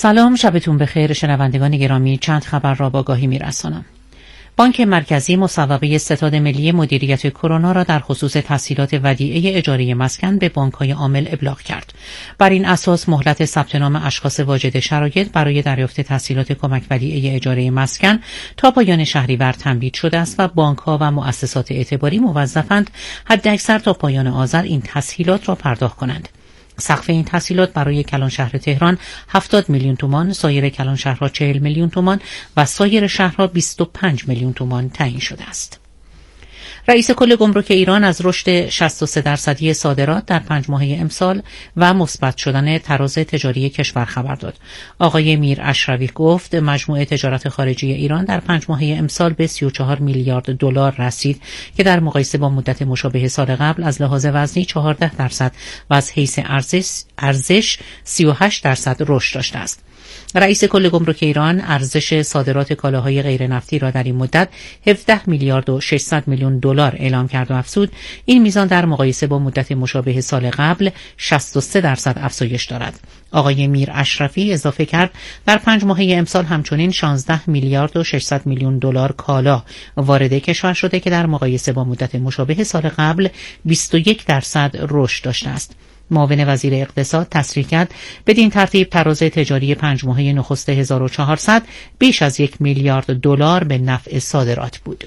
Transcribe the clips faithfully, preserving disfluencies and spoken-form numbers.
سلام، شبتون بخیر شنوندگان گرامی. چند خبر را با آگاهی می‌رسانم. بانک مرکزی مصوبه ستاد ملی مدیریت کرونا را در خصوص تسهیلات ودیعه اجاره مسکن به بانک‌های عامل ابلاغ کرد. بر این اساس مهلت ثبت نام اشخاص واجد شرایط برای دریافت تسهیلات کمک ودیعه اجاره مسکن تا پایان شهریور تمدید شده است و بانک‌ها و مؤسسات اعتباری موظفند حداکثر تا پایان آذر این تسهیلات را پرداخت کنند. سقف این تسهیلات برای کلان شهر تهران هفتاد میلیون تومان، سایر کلان شهرها چهل میلیون تومان و سایر شهرها بیست و پنج میلیون تومان تعیین شده است. رئیس کل گمرک ایران از رشد شصت و سه درصدی صادرات در پنج ماهه امسال و مثبت شدن تراز تجاری کشور خبر داد. آقای میر اشرفی گفت مجموع تجارت خارجی ایران در پنج ماهه امسال به سی و چهار میلیارد دلار رسید که در مقایسه با مدت مشابه سال قبل از لحاظ وزنی چهارده درصد و از حیث ارزش ارزش سی و هشت درصد رشد داشته است. رئیس کل گمرک ایران ارزش صادرات کالاهای غیر نفتی را در این مدت هفده میلیارد و ششصد میلیون دلار اعلام کرد و افزود این میزان در مقایسه با مدت مشابه سال قبل شصت و سه درصد افزایش دارد. آقای میر اشرفی اضافه کرد در پنج ماهه امسال همچنین شانزده میلیارد و ششصد میلیون دلار کالا وارد کشور شده که در مقایسه با مدت مشابه سال قبل بیست و یک درصد رشد داشته است. معاون وزیر اقتصاد تصریح کرد بدین ترتیب تراز تجاری پنج ماهه نخست هزار و چهارصد بیش از یک میلیارد دلار به نفع صادرات بود.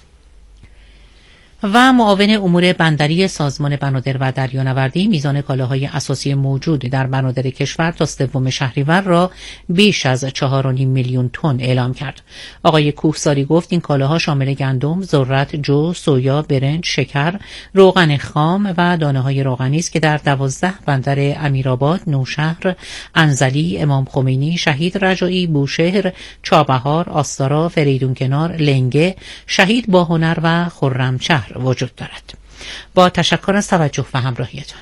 و معاون امور بندری سازمان بنادر و دریانوردی میزان کالاهای اساسی موجود در بنادر کشور تا سوم شهریور را بیش از چهار و نیم میلیون تن اعلام کرد. آقای کوهساری گفت این کالاها شامل گندم، ذرت، جو، سویا، برنج، شکر، روغن خام و دانه‌های روغنی است که در دوازده بندر امیرآباد، نوشهر، انزلی، امام خمینی، شهید رجایی، بوشهر، چابهار، آستارا، فریدون کنار، لنگه، شهید باهنر و خرمشهر وجود دارد. با تشکر از توجه و همراهیتان.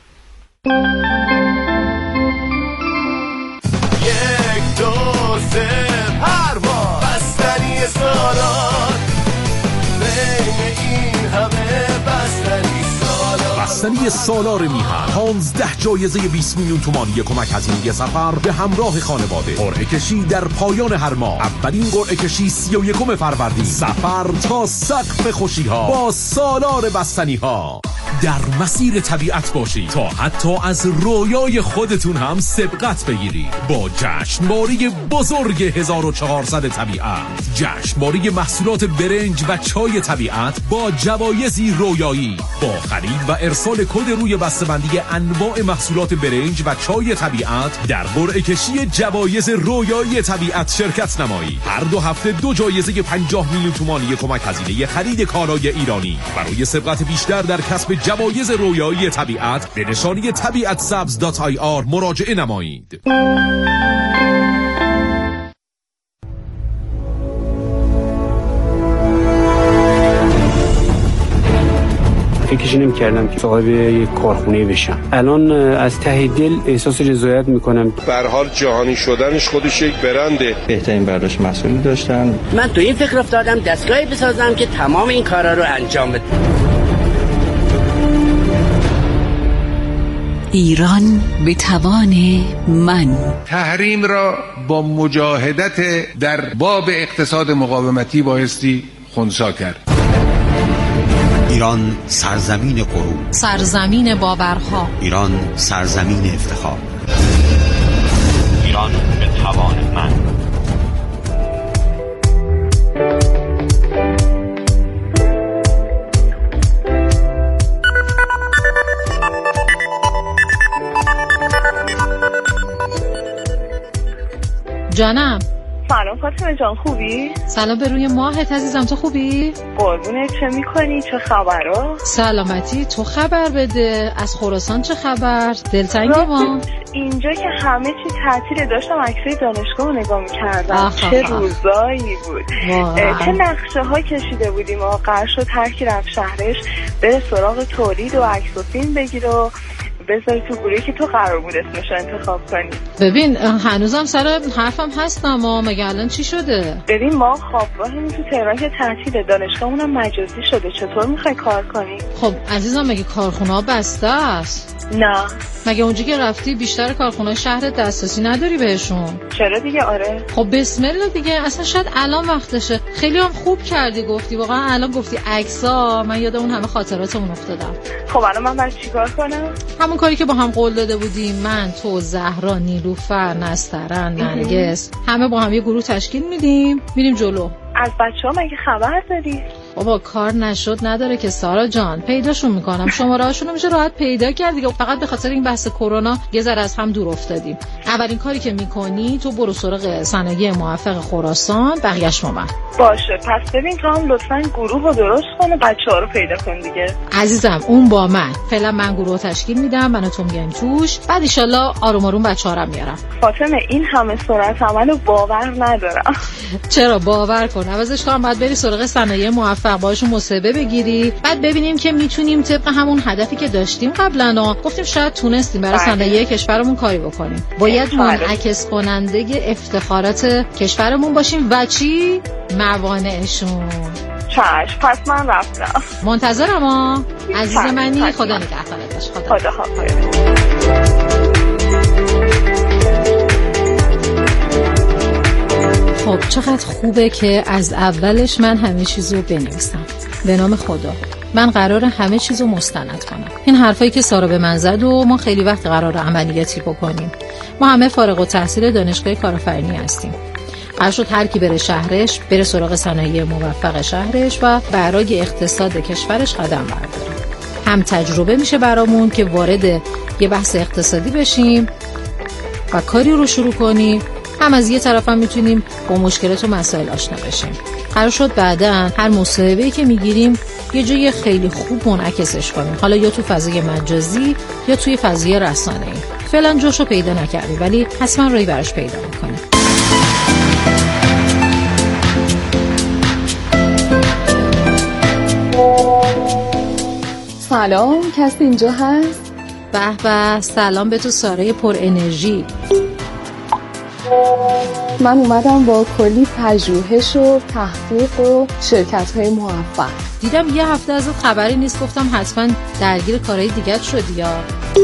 یک دو سه پرواز بستنی سالات بین این همه بستنی سالات بستنی سالار میهن پانزده جایزه بیست میلیون تومانی کمک هزینه سفر به همراه خانواده. قرعه کشی در پایان هر ماه. اولین قرعه کشی سی و یکم فروردین. سفر تا سقف خوشی ها با سالار بستنی ها. در مسیر طبیعت باشید تا حتی از رویای خودتون هم سبقت بگیرید با جشنواره بزرگ هزار و چهارصد طبیعت. جشنواره محصولات برنج و چای طبیعت با جوایزی رویایی. با خرید و ارسال کد روی بسته‌بندی انواع محصولات برنج و چای طبیعت در قرعه کشی جوایز رویایی طبیعت شرکت نمایید. هر دو هفته دو جایزه پنجاه میلیون تومانی کمک هزینه خرید کالای ایرانی. برای سبقت بیشتر در کسب جوایز رویایی طبیعت به نشانی طبیعت سبز دات آی آر مراجعه نمایید. فکرش نمی‌کردم که صاحب یک کارخونه بشم. الان از ته دل احساس رضایت می‌کنم. به هر حال جهانی شدنش خودش یک برنده. بهترین برداشت مسئولی داشتن. من تو این فکر افتادم دستگاهی بسازم که تمام این کارا رو انجام بده. ایران به توان من. تحریم را با مجاهدت در باب اقتصاد مقاومتی بایستی خنثی کرد. ایران سرزمین غرور، سرزمین باورها، ایران سرزمین افتخار. ایران به توان من. جانم. سلام فاطمه جان، خوبی؟ سلام به روی ماهت عزیزم، تو خوبی؟ قربونت، چه میکنی؟ چه خبرها؟ سلامتی، تو خبر بده. از خراسان چه خبر؟ دلتنگی ما؟ اینجا که همه چی تعطیله، داشتم عکسای دانشگاه رو نگاه میکردم. چه روزایی بود. چه نقشه ها کشیده بودیم و قرار شد هر کی رفت شهرش بره سراغ تولید و عکس و فیلم بگیره و بذاری تو گروهی که تو قرار بود اسمش رو انتخاب کنی. ببین هنوزم سر حرفم هستم اما مگه الان چی شده؟ ببین ما خوابگاهمون تو تهران که تعطیله، دانشگاهمونم مجازی شده، چطور میخوای کار کنی؟ خب عزیزم مگه کارخونه ها بسته است؟ نه. مگه اونجا که رفتی بیشتر کارخونه شهر دسترسی نداری بهشون؟ چرا دیگه؟ آره. خب بسم الله دیگه، اصلا شاید الان وقتشه. خیلی هم خوب کردی گفتی، واقعا الان گفتی عکس‌ها، من یاد اون همه خاطراتمون افتادم. خب الان من باید چیکار کنم؟ همون کاری که با هم قول داده بودیم، من، تو، زهرا، نیلوفر، نسترن، نرگس، همه با هم یه گروه تشکیل میدیم، میریم جلو. از بچه‌ها مگه خبر داری؟ بابا کار نشد نداره که سارا جان، پیداشون میکنم، شماره هاشون رو میشه راحت پیدا کرد دیگه. فقط به خاطر این بحث کرونا یه ذره از هم دور افتادیم. اولین کاری که میکنی تو برو سراغ صنایع موفق خراسان، بقیه‌اش با من. باشه پس ببین تو هم لطفاً گروه رو درست کن و بچه‌ها رو پیدا کن دیگه. عزیزم اون با من. فعلا من گروه تشکیل میدم، من و تو میایم توش، بعد ان شاءالله آروم آروم بچه‌ها رو میارم. فاطمه این همه سرعت عملو باور ندارم. چرا باور کن، عوضش کنم بعد بری سراغ صنایع موفق باهاشون مصاحبه بگیری، بعد ببینیم که میتونیم طبق همون هدفی که داشتیم قبلا گفتیم شاید تونستیم برای صنایع کشورمون کاری بکنیم. باید منعکس کننده افتخارات کشورمون باشیم و چی؟ موانعشون. چشم پس من رفتم. منتظرم ها عزیز منی. خدا نگهدارت باش. خدا خدا حافظ. خب چقدر خوبه که از اولش من همه چیزو بنویسم. به نام خدا من قراره همه چیزو مستند کنم. این حرفایی که سارا به من زد و ما خیلی وقت قراره عملیاتی بکنیم. ما همه فارغ التحصیل دانشگاه کارآفرینی هستیم. قرار شد هر کی بره شهرش، بره سراغ صنایع موفق شهرش و برای اقتصاد کشورش قدم برداره. هم تجربه میشه برامون که وارد یه بحث اقتصادی بشیم و کاری رو شروع کنیم، هم از یه طرف هم میتونیم با مشکلات و مسائل آشنا بشیم. قرار شد بعداً هر مصاحبه‌ای که میگیریم یه جای خیلی خوب منعکسش کنیم، حالا یا تو فضای مجازی یا توی فضای رسانه‌ای. فعلا جاشو پیدا نکردیم ولی حتما راهی براش پیدا میکنیم. سلام، کسی اینجا هست؟ به به، سلام به تو سارای پر انرژی. من اومدم با کلی پژوهش و تحقیق و شرکت‌های موفق. دیدم یه هفته ازت خبری نیست، گفتم حتما درگیر کارهای دیگه شدی یا؟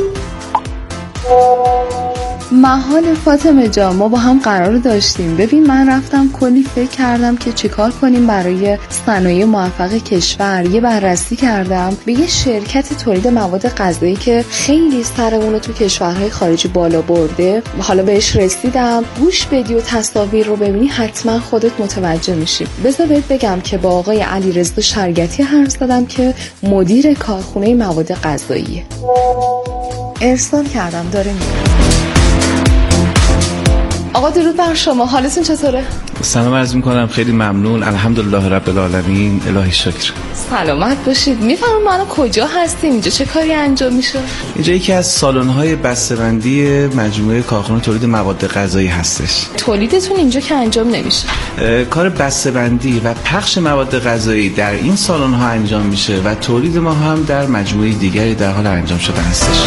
محال فاطمه جان، ما با هم قرار داشتیم. ببین من رفتم کلی فکر کردم که چیکار کنیم برای صنایع موفق کشور. یه بررسی کردم به یه شرکت تولید مواد غذایی که خیلی سر اونو تو کشورهای خارجی بالا برده. حالا بهش رسیدم. گوش بدی و تصاویر رو ببینی حتما خودت متوجه میشی. بذار بهت بگم که با آقای علیرضا شرگتی حرف زدم که مدیر کارخونه مواد غذاییه. ارسال کردم، داره میاد. آقا درود بر شما، حالتون چطوره؟ سلام عرض میکنم، خیلی ممنون، الحمدلله رب العالمین، الهی شکر. سلامت باشید. میفهمم ما الان کجا هستیم؟ اینجا چه کاری انجام میشه؟ اینجا یکی از سالن‌های بسته‌بندی مجموعه کارخانه تولید مواد غذایی هستش. تولیدتون اینجا که انجام نمیشه؟ کار بسته‌بندی و پخش مواد غذایی در این سالن‌ها انجام میشه و تولید ما هم در مجموعه دیگری در حال انجام شدن هستش.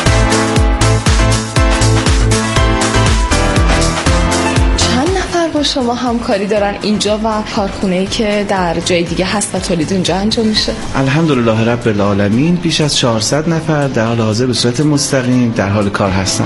با شما همکاری دارن اینجا و کارخونه‌ای که در جای دیگه هست و تولید اونجا انجام میشه؟ الحمدلله رب العالمین بیش از چهارصد نفر در حال حاضر به صورت مستقیم در حال کار هستن.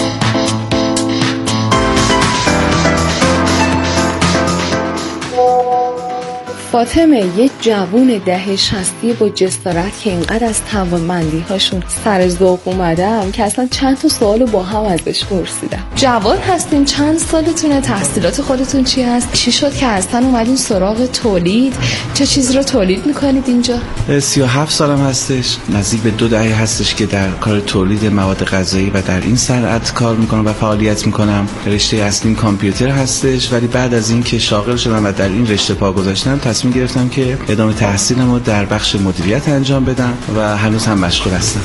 فاطمه یه جوون ده شصتی با جسارت که اینقدر از توانمندی هاشون سر ذوق اومدم که اصلا چند تا سوالو با هم ازش پرسیدم. جوان هستین، چند سالتونه، تحصیلات خودتون چی هست، چی شد که اصلا اومدین سراغ تولید، چه چیزی رو تولید میکنید اینجا؟ سی و هفت سالم هستش، نزدیک به دو دهه هستش که در کار تولید مواد غذایی و در این صنعت کار میکنم و فعالیت میکنم. رشته اصلیم کامپیوتر هستش، ولی بعد از این که شاغل شدم و در این رشته پا گذاشتم تصمیم گرفتم که ادامه تحصیلم رو در بخش مدیریت انجام بدم و هنوز هم مشغول هستم.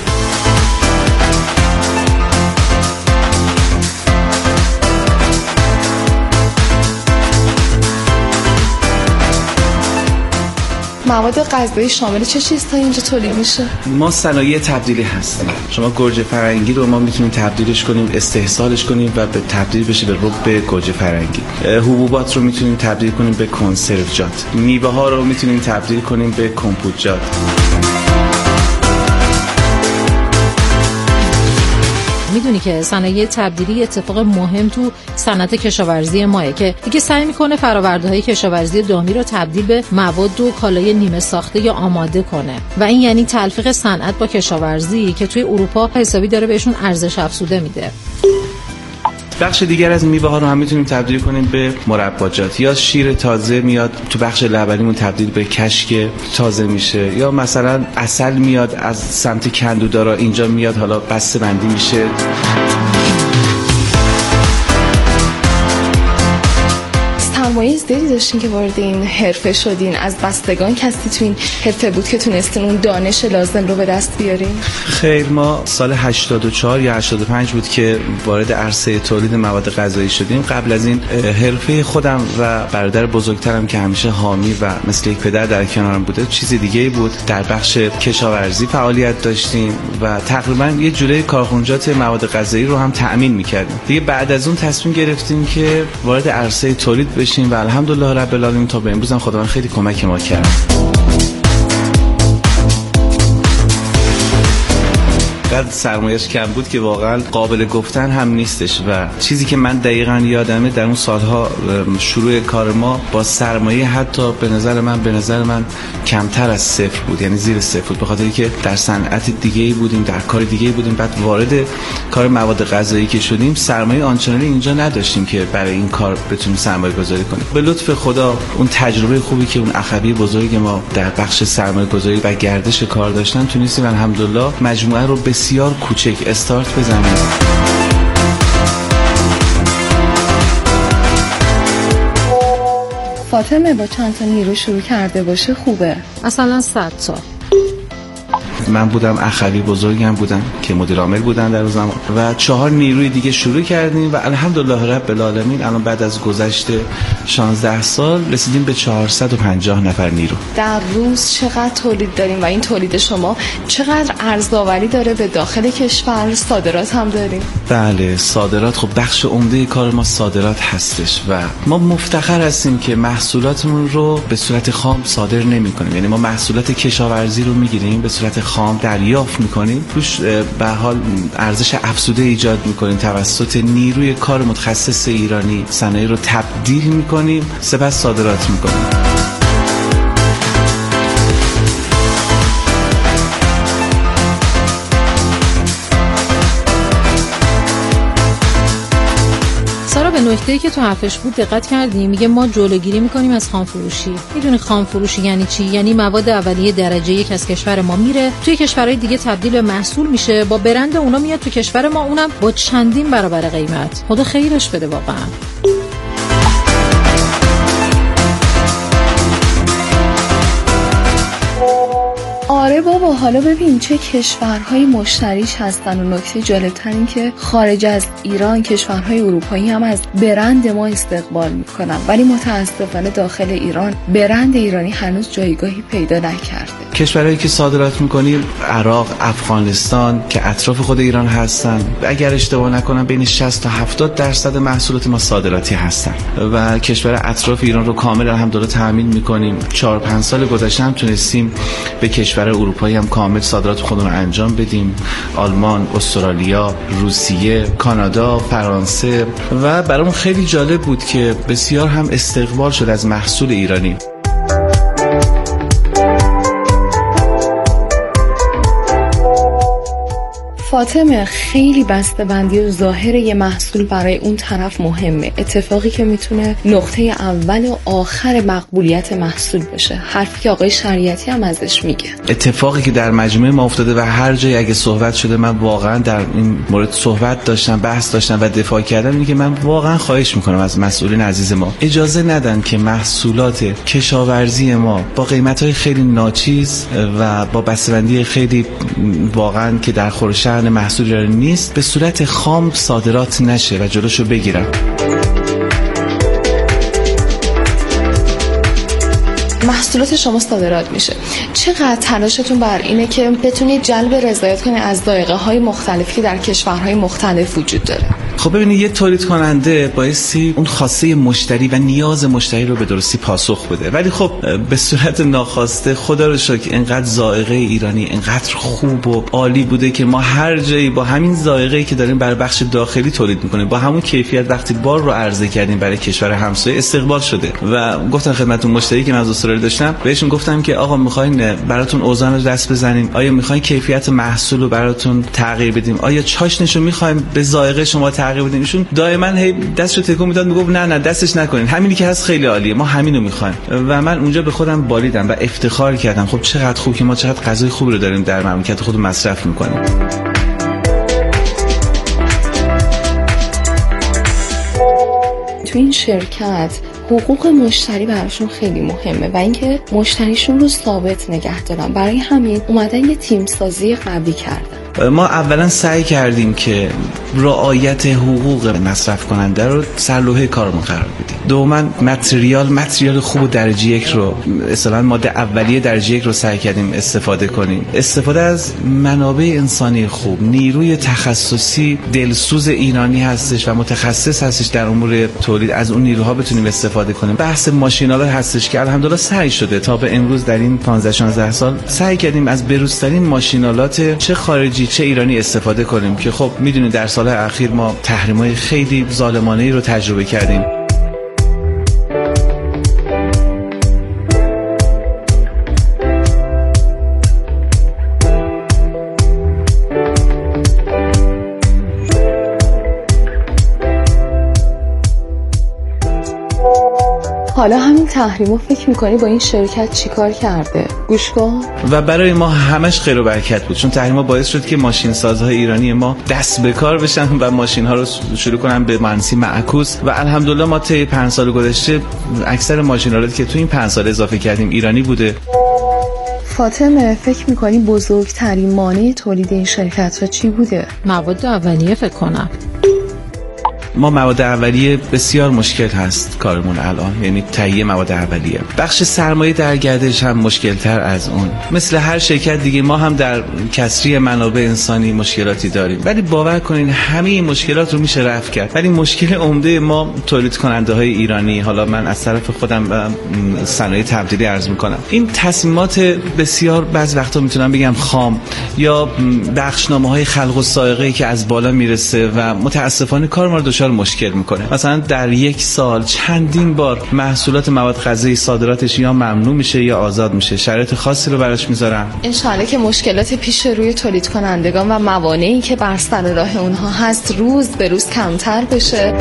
مواد غذایی شامل چه چیزهایی اینجا تولید میشه؟ ما صنایع تبدیلی هستیم. شما گوجه فرنگی رو ما میتونیم تبدیلش کنیم، استحصالش کنیم و به تبدیل بشه به رب گوجه فرنگی. حبوبات رو میتونیم تبدیل کنیم به کنسروجات. میوه ها رو میتونیم تبدیل کنیم به کمپوتجات. میدونی که صنایع تبدیلی اتفاق مهم تو صنعت کشاورزی ماه که دیگه سعی میکنه فرآورده‌های کشاورزی دامی رو تبدیل به مواد و کالای نیمه ساخته یا آماده کنه و این یعنی تلفیق صنعت با کشاورزی که توی اروپا حسابی داره بهشون ارزش افزوده میده. بخش دیگر از میوه ها رو هم میتونیم تبدیل کنیم به مرباجات، یا شیر تازه میاد تو بخش لبنیمون تبدیل به کشک تازه میشه، یا مثلا عسل میاد از سمت کندودارا اینجا میاد حالا بسته بندی میشه. سرمایه زیادی داشتین که وارد این حرفه شدین. از بستگان کسی تو این حرفه بود که تونستین اون دانش لازم رو به دست بیارین؟ خیر، ما سال هشتاد و چهار یا هشتاد و پنج بود که وارد عرصه تولید مواد غذایی شدیم. قبل از این حرفه خودم و برادر بزرگترم که همیشه حامی و مثل یک پدر در کنارم بوده چیز دیگه‌ای بود. در بخش کشاورزی فعالیت داشتیم و تقریبا یه جوره کارخونجات مواد غذایی رو هم تأمین می‌کردیم. دیگه بعد از اون تصمیم گرفتیم که وارد عرصه تولید بشیم و الحمدلله رب العالمین تا به امروز هم خداوند خیلی کمک ما کرد. قدر سرمایه‌اش کم بود که واقعا قابل گفتن هم نیستش و چیزی که من دقیقاً یادمه در اون سالها شروع کار ما با سرمایه حتی به نظر من به نظر من کمتر از صفر بود، یعنی زیر صفر بود، به خاطری که در صنعت دیگه‌ای بودیم، در کار دیگه‌ای بودیم. بعد وارد کار مواد غذایی که شدیم سرمایه آنچنانی اینجا نداشتیم که برای این کار بتونیم سرمایه گذاری کنیم. به لطف خدا اون تجربه خوبی که اون اخوی بزرگ ما در بخش سرمایه گذاری و گردش کار داشتن تونستیم الحمدلله مجموعه رو بسیار کوچک استارت بزنیم. فاطمه با چند تا نیرو شروع کرده باشه خوبه؟ مثلا صد تا. من بودم، اخوی بزرگم بودن که مدیر عامل بودن در اون زمان و چهار نیروی دیگه شروع کردیم و الحمدلله رب العالمین الان بعد از گذشت شانزده سال رسیدیم به چهارصد و پنجاه نفر نیرو. در روز چقدر تولید داریم و این تولید شما چقدر ارزآوری داره به داخل کشور؟ صادرات هم داریم؟ بله، صادرات خب بخش عمده کار ما صادرات هستش و ما مفتخر هستیم که محصولاتمون رو به صورت خام صادر نمی‌کنیم. یعنی ما محصولات کشاورزی رو می‌گیریم به صورت خام دریافت میکنیم، روش به حال ارزش افزوده ایجاد میکنیم، توسط نیروی کار متخصص ایرانی صنایع رو تبدیل میکنیم، سپس صادرات میکنیم. نکته‌ای که تو حرفش بود دقت کردیم، میگه ما جلوگیری میکنیم از خام فروشی. میدونی خام فروشی یعنی چی؟ یعنی مواد اولیه درجه یک از کشور ما میره توی کشورهای دیگه تبدیل به محصول میشه، با برند اونا میاد تو کشور ما، اونم با چندین برابر قیمت. خدا خیرش بده واقعا. آره بابا، حالا ببین چه کشورهای مشتریش هستن و نکته جالب‌تر این که خارج از ایران کشورهای اروپایی هم از برند ما استقبال میکنن، ولی متاسفانه داخل ایران برند ایرانی هنوز جایگاهی پیدا نکرده. کشورهایی که صادرات میکنیم عراق، افغانستان که اطراف خود ایران هستن، اگر اشتباه نکنم بین شصت تا هفتاد درصد محصولات ما صادراتی هستن و کشور اطراف ایران رو کامل الحمدلله تامین میکنیم. چهار پنج سال گذشته هم تونستیم به کشور اروپایی هم کامل صادرات خودمون رو انجام بدیم، آلمان، استرالیا، روسیه، کانادا، فرانسه و برامون خیلی جالب بود که بسیار هم استقبال شد از محصول ایرانی. فاطمه، خیلی بسته‌بندی و ظاهر یه محصول برای اون طرف مهمه، اتفاقی که میتونه نقطه اول و آخر مقبولیت محصول بشه. حرفی که آقای شریعتی هم ازش میگه. اتفاقی که در مجموعه ما افتاده و هر جایی اگه صحبت شده من واقعا در این مورد صحبت داشتم، بحث داشتم و دفاع کردم، اینه که من واقعا خواهش میکنم از مسئولین عزیز ما اجازه ندن که محصولات کشاورزی ما با قیمت‌های خیلی ناچیز و با بسته‌بندی خیلی واقعا که در خور محصول ایرانی نیست به صورت خام صادرات نشه و جلوشو بگیرن. محصولات شما صادرات میشه. چقدر تلاشتون بر اینه که بتونید جلب رضایت کنید از ذائقه‌های مختلفی که در کشورهای مختلف وجود داره؟ خب ببینید، یه تولید کننده بایستی اون خواسته مشتری و نیاز مشتری رو به درستی پاسخ بده، ولی خب به صورت ناخواسته خدا رو شکر اینقدر ذائقه ایرانی اینقدر خوب و عالی بوده که ما هر جایی با همین ذائقه‌ای که داریم برای بخش داخلی تولید می‌کنیم با همون کیفیت وقتی بار رو عرضه کردیم برای کشور همسایه استقبال شده. و گفتم خدمتتون مشتری که من از استرالیا داشتم بهشون گفتم که آقا می‌خواین براتون اوزان رو دست بزنیم، آیا می‌خواین کیفیت محصول رو براتون تغییر بدیم، آیا چاشنشو می‌خوایم به ذائقه شما تغییر بدیم؟ ایشون دائما هی دستشو تکون میداد میگفت نه نه دستش نکنین، همینی که هست خیلی عالیه، ما همینو می‌خوایم. و من اونجا به خودم بالیدم و افتخار کردم خب چقدر خوب که ما چقدر غذای خوبی رو داریم در مملکت خودمون مصرف می‌کنیم. تو این شرکت حقوق مشتری براشون خیلی مهمه و اینکه مشتریشون رو ثابت نگه دارن. برای همین اومدن یه تیم سازی قوی کردن. ما اولا سعی کردیم که رعایت حقوق مصرف کننده رو سرلوحه کارمون قرار بدیم. دوما متریال متریال خوب و درجه یک رو اصلا ماده اولیه درجه یک رو سعی کردیم استفاده کنیم. استفاده از منابع انسانی خوب، نیروی تخصصی دلسوز ایرانی هستش و متخصص هستش در امور تولید، از اون نیروها بتونیم استفاده کنیم. بحث ماشین‌آلا هستش که الحمدلله سعی شده تا به امروز در این پانزده شانزده سال سعی کردیم از بروزترین ماشین‌آلات چه خارجی چه ایرانی استفاده کنیم که خب میدونید در سال اخیر ما تحریم‌های خیلی ظالمانه‌ای رو تجربه کردیم. حالا همین تحریمو فکر میکنی با این شرکت چیکار کرده؟ گوش کن. و برای ما همش خیر و برکت بود، چون تحریما باعث شد که ماشین سازهای ایرانی ما دست به کار بشن و ماشین ها رو شروع کنن به مهندسی معکوس و الحمدلله ما طی پنج سال گذشته اکثر ماشین‌آلاتی که تو این پنج سال اضافه کردیم ایرانی بوده. فاطمه، فکر میکنی بزرگترین مانع تولید این شرکت ها چی بوده؟ مواد اولیه فکر کنم. ما مواد اولیه بسیار مشکل هست کارمون الان، یعنی تهیه مواد اولیه. بخش سرمایه در گردش هم مشکل تر از اون. مثل هر شرکت دیگه ما هم در کسری منابع انسانی مشکلاتی داریم، ولی باور کنین همه این مشکلات رو میشه رفع کرد. ولی مشکل عمده ما تولید کننده های ایرانی، حالا من از طرف خودم صنایع تبدیلی عرض میکنم، این تصمیمات بسیار بعض وقتا میتونم بگم خام یا بخشنامه های خلق و سائقه‌ای که از بالا میرسه و متاسفانه کار ما رو دچار مشکل میکنه. مثلا در یک سال چندین بار محصولات مواد غذایی صادراتش یا ممنوع میشه یا آزاد میشه، شرایط خاصی رو براش میذارن. انشالله که مشکلات پیش روی تولید کنندگان و موانعی که بر سر راه اونها هست روز به روز کمتر بشه.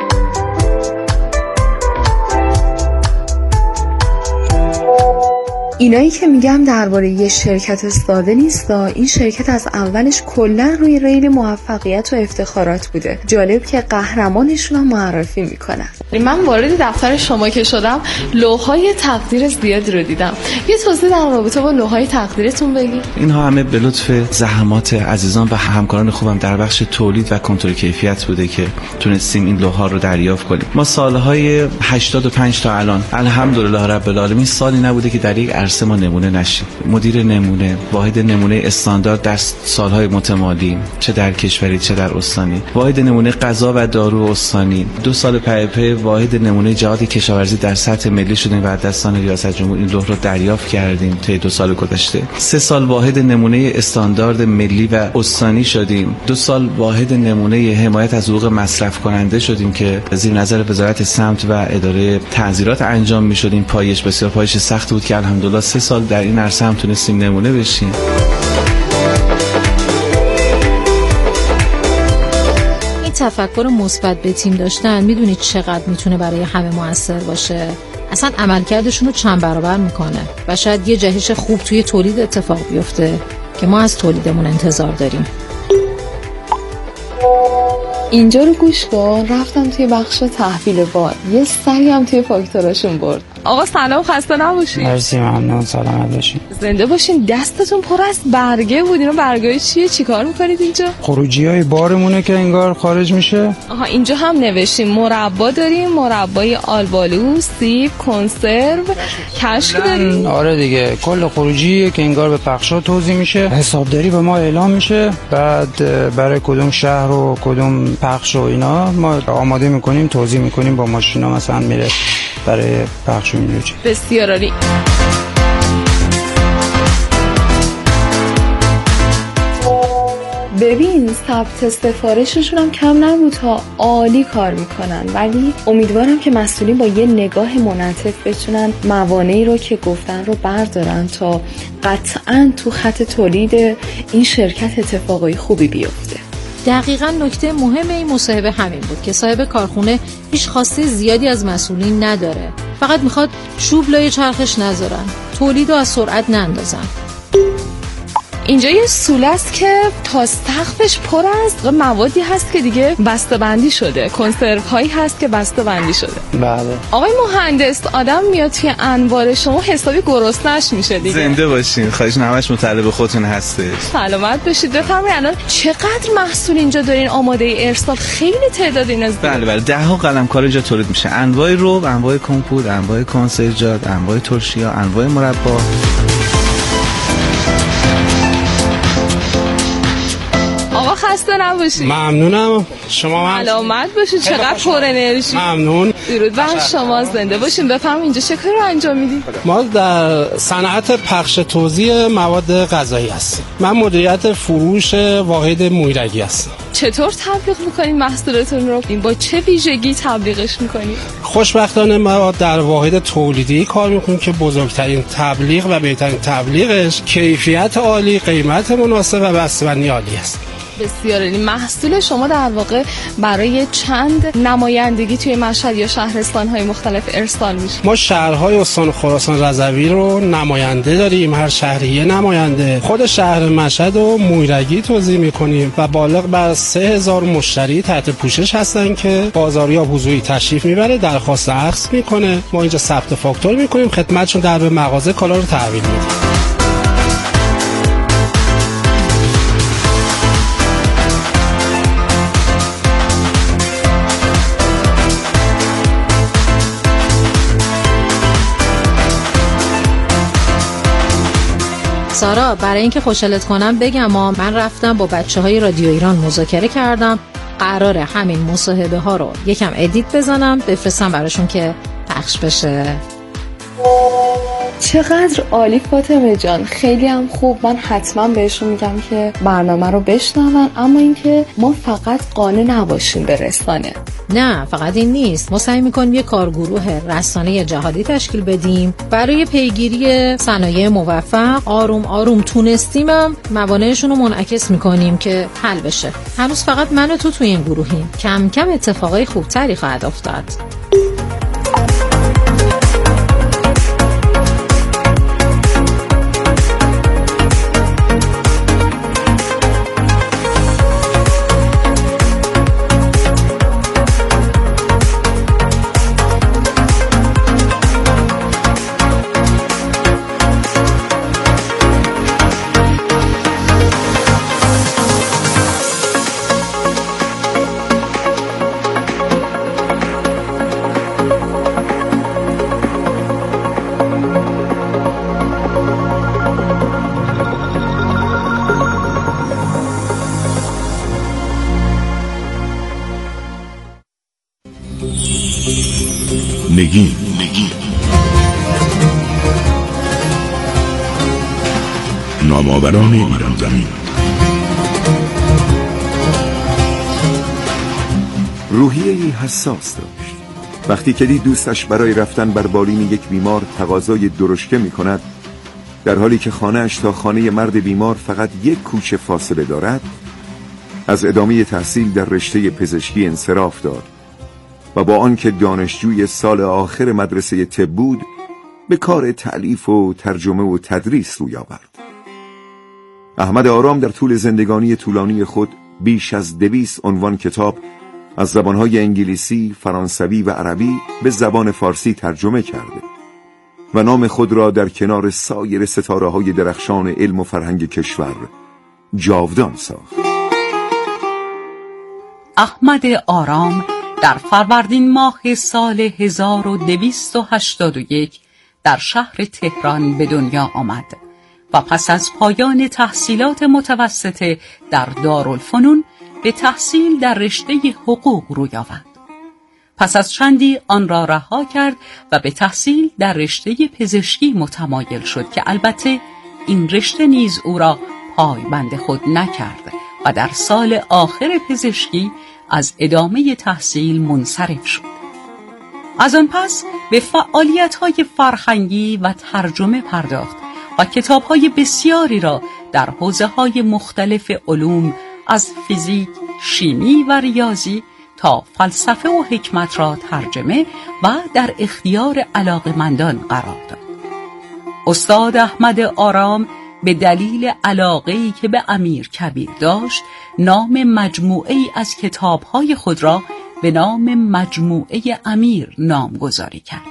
اینایی که میگم درباره یه شرکت ساده نیست، این شرکت از اولش کلا روی ریل موفقیت و افتخارات بوده. جالب که قهرمانشون رو معرفی میکنن. من وارد دفتر شما که شدم لوحای تقدیر زیادی رو دیدم. یه توضیح در رابطه با لوحای تقدیرتون بگید. اینها همه به لطف زحمات عزیزان و همکاران خوبم در بخش تولید و کنترل کیفیت بوده که تونستیم این لوحا رو دریافت کنیم. ما سالهای هشتاد و پنج تا الان الحمدلله رب العالمین سالی نبوده که در یک عرصه ما نمونه نشیم. مدیر نمونه، واحد نمونه استاندارد در سالهای متمالی، چه در کشوری چه در استانی، واحد نمونه غذا و دارو استانی، دو سال پی پی واحد نمونه جهاد کشاورزی در سطح ملی شدیم و دستان ریاست جمهور این لوح رو دریافت کردیم طی دو سال گذشته. سه سال واحد نمونه استاندارد ملی و استانی شدیم. دو سال واحد نمونه حمایت از حقوق مصرف کننده شدیم که زیر نظر وزارت سمت و اداره تعزیرات انجام می‌شدیم. پایش بسیار پایش سخت بود که الحمدلله سه سال در این عرصه هم تونستیم نمونه بشیم. تفکر مثبت به تیم داشتن میدونید چقدر میتونه برای همه موثر باشه. اصلا عملکردشون رو چند برابر میکنه و شاید یه جهش خوب توی تولید اتفاق بیفته که ما از تولیدمون انتظار داریم. اینجا رو گوش کن. رفتم توی بخش تحویل بار، یه سری هم توی فاکتوراشون برد. آقا سلام، خسته نباشید. مرسی، ممنون، سلامت باشین. زنده باشین. دستتون پر از برگه بود. اینا برگای چیه؟ چیکار میکنید اینجا؟ خروجیای بارمونه که انگار خارج میشه. آها، اینجا هم نوشتیم مربا داریم، مربای آلبالو، سیب، کنسرو، کشک داریم. آره دیگه، کل خروجیه که انگار به پخشا توزیع میشه، حسابداری به ما اعلام میشه، بعد برای کدوم شهر و کدوم پخش و اینا ما آماده میکنیم، توزیع میکنیم، با ماشینا مثلا میره برای پخش و اینجوری. بسیار عالی. ببین ثبت سفارششون هم کم نبود ها، عالی کار میکنن، ولی امیدوارم که مسئولین با یه نگاه منعطف بتونن موانعی رو که گفتن رو بردارن تا قطعاً تو خط تولید این شرکت اتفاقای خوبی بیفته. دقیقاً نکته مهم این مصاحبه همین بود که صاحب کارخونه هیچ خواسته زیادی از مسئولین نداره، فقط میخواد چوب لای چرخش نذارن، تولید رو از سرعت نندازن. اینجا یه سوله است که تا سقفش پر از موادی هست که دیگه بسته‌بندی شده، کنسرو هایی هست که بسته‌بندی شده. بله. آقای مهندس، آدم میاد توی انبار شما حسابی گرسنه‌اش میشه دیگه. زنده باشین، خواهش همش مطلب خودتون هستش. سلامت باشید. بفرمایید الان چقدر محصول اینجا دارین آماده ارسال؟ خیلی تعداد این از بله بله، ده ها قلمکار اینجا تولید میشه، انواع رب، انواع کمپوت، انواع کنسرجات، انواع ترشی‌ها، انواع مربا. خسته نباشید. ممنونم. شما هم سلامت باشید. چقدر پر انرژی. ممنون. درود بر شما. زنده باشین. بفرمایید اینجا چه کاری رو انجام میدید؟ ما در صنعت پخش توزیع مواد غذایی هستیم. من مدیریت فروش واحد مویرگی هستم. چطور تبلیغ میکنید محصولتون رو؟ این با چه ویژگی تبلیغش میکنید؟ خوشبختانه ما در واحد تولیدی کار میکنیم که بزرگترین تبلیغ و بهترین تبلیغش کیفیت عالی، قیمت مناسب و بسته‌بندی عالی است. بسیار عالی. محصول شما در واقع برای چند نمایندگی توی مشهد یا شهرستان‌های مختلف ارسال میشه؟ ما شهرهای استان خراسان رضوی رو نماینده داریم، هر شهری یه نماینده. خود شهر مشهد و مویرگی توزیع میکنیم و بالغ بر سه هزار مشتری تحت پوشش هستن که بازاریاب حضوری تشریف میبره، درخواست عکس میکنه، ما اینجا ثبت فاکتور میکنیم، خدمتشون در به مغازه کالا رو تحویل میدیم. سارا، برای اینکه خوشحالت کنم بگم ما من رفتم با بچه های رادیو ایران مذاکره کردم، قراره همین مصاحبه ها رو یکم ادیت بزنم بفرستم براشون که پخش بشه. چقدر عالی فاطمه جان، خیلی هم خوب. من حتما بهشون میگم که برنامه رو بشنون، اما اینکه ما فقط قانع نباشیم به رسانه. نه فقط این نیست، ما سعی میکنیم یه کارگروه رسانه جهادی تشکیل بدیم برای پیگیری صنایع موفق. آروم آروم تونستیمم موانعشون رو منعکس میکنیم که حل بشه. هنوز فقط من و تو توی این گروهیم، کم کم اتفاقای خوبتری خواهد افتاد. نگین نگین نامآوران ایران زمین. روحیه‌ای حساس داشت. وقتی که دید دوستش برای رفتن بر بالین یک بیمار تقاضای درشکه می کند، در حالی که خانه‌اش تا خانه مرد بیمار فقط یک کوچه فاصله دارد، از ادامه تحصیل در رشته پزشکی انصراف داد و با آنکه دانشجوی سال آخر مدرسه طب بود، به کار تألیف و ترجمه و تدریس روی آورد. احمد آرام در طول زندگانی طولانی خود بیش از دویست عنوان کتاب از زبانهای انگلیسی، فرانسوی و عربی به زبان فارسی ترجمه کرده و نام خود را در کنار سایر ستاره‌های درخشان علم و فرهنگ کشور جاودان ساخت. احمد آرام در فروردین ماه سال هزار و دویست و هشتاد و یک در شهر تهران به دنیا آمد و پس از پایان تحصیلات متوسطه در دارالفنون به تحصیل در رشته حقوق روی آورد. پس از چندی آن را رها کرد و به تحصیل در رشته پزشکی متمایل شد که البته این رشته نیز او را پایبند خود نکرد و در سال آخر پزشکی از ادامه تحصیل منصرف شد. از آن پس به فعالیت‌های فرهنگی و ترجمه پرداخت و کتاب‌های بسیاری را در حوزه‌های مختلف علوم از فیزیک، شیمی و ریاضی تا فلسفه و حکمت را ترجمه و در اختیار علاقه‌مندان قرار داد. استاد احمد آرام به دلیل علاقه‌ای که به امیر کبیر داشت، نام مجموعه‌ای از کتاب‌های خود را به نام مجموعه امیر نامگذاری کرد.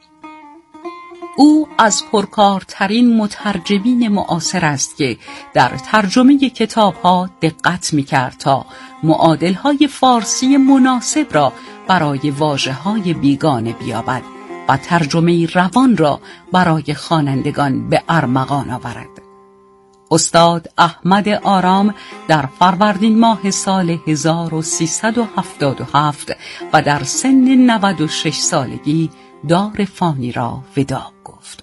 او از پرکارترین مترجمین معاصر است که در ترجمه کتاب‌ها دقت می‌کرد تا معادل‌های فارسی مناسب را برای واژه‌های بیگانه بیابد و ترجمه روان را برای خوانندگان به ارمغان آورد. استاد احمد آرام در فروردین ماه سال هزار و سیصد و هفتاد و هفت و در سن نود و شش سالگی دار فانی را وداع گفت.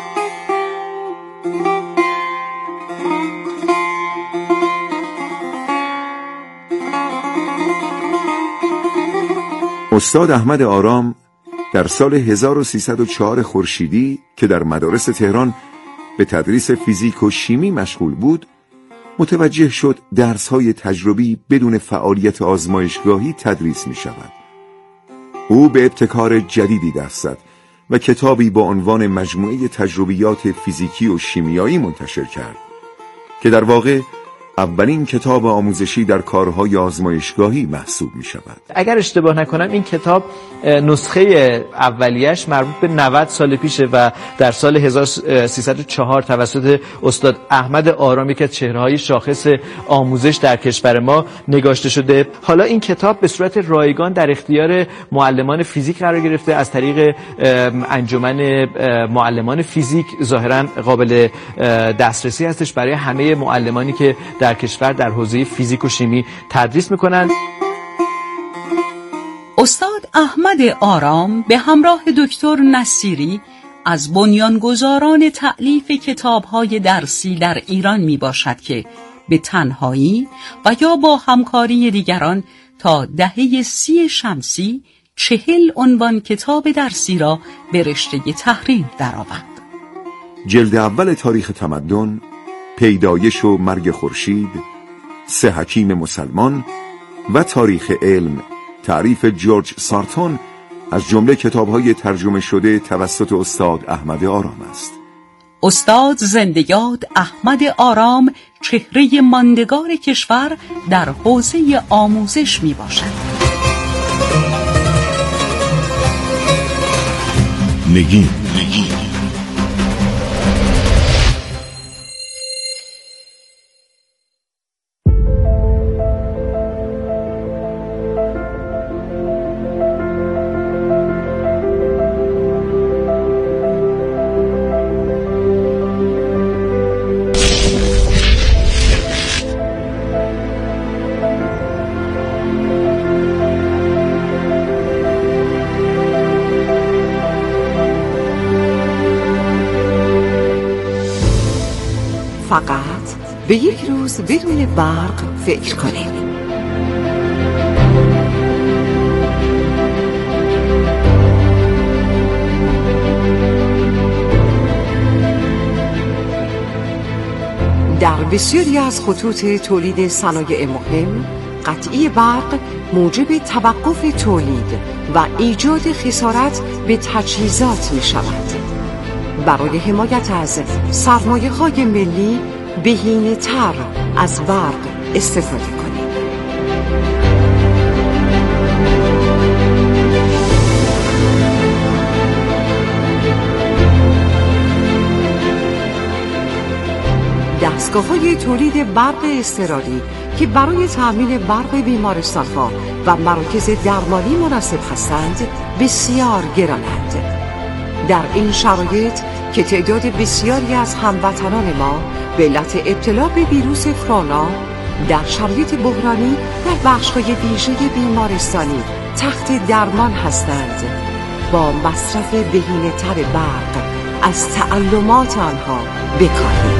استاد احمد آرام در سال هزار و سیصد و چهار خورشیدی که در مدارس تهران به تدریس فیزیک و شیمی مشغول بود، متوجه شد درس‌های تجربی بدون فعالیت آزمایشگاهی تدریس می شود. او به ابتکار جدیدی دست زد و کتابی با عنوان مجموعه تجربیات فیزیکی و شیمیایی منتشر کرد که در واقع اولین کتاب آموزشی در کارهای آزمایشگاهی محسوب می شود. اگر اشتباه نکنم این کتاب نسخه اولیش مربوط به نود سال پیشه و در سال هزار و سیصد و چهار توسط استاد احمد آرام که چهره‌های شاخص آموزش در کشور ما نگاشته شده. حالا این کتاب به صورت رایگان در اختیار معلمان فیزیک قرار گرفته. از طریق انجمن معلمان فیزیک ظاهراً قابل دسترسی هستش برای همه معلمانی که در کشور در حوزه فیزیک و شیمی تدریس میکنند. استاد احمد آرام به همراه دکتر نصیری از بنیانگذاران تألیف کتاب‌های درسی در ایران می باشد که به تنهایی و یا با همکاری دیگران تا دهه سی شمسی چهل عنوان کتاب درسی را به رشته تحریر درآورد. جلد اول تاریخ تمدن، پیدایش و مرگ خورشید، سه حکیم مسلمان و تاریخ علم، تعریف جورج سارتون از جمله کتاب‌های ترجمه شده توسط استاد احمد آرام است. استاد زنده یاد احمد آرام چهره ماندگار کشور در حوزه آموزش می باشد. نگین نگین فقط به یک روز بدون برق فکر کنید. در بسیاری از خطوط تولید صنایع مهم، قطعی برق موجب توقف تولید و ایجاد خسارت به تجهیزات می شود. برای حمایت از سرمایه‌های ملی بهینه‌تر از برق استفاده کنید. دستگاه‌های تولید برق اضطراری که برای تأمین برق بیمارستان‌ها و مراکز درمانی مناسب هستند بسیار گرانند. در این شرایط که تعداد بسیاری از هموطنان ما به علت ابتلا به ویروس کرونا در شرایط بحرانی در بخش‌های ویژه بیمارستانی تحت درمان هستند، با مصرف بهینه‌تر برق از تعلمات آنها بکاهید.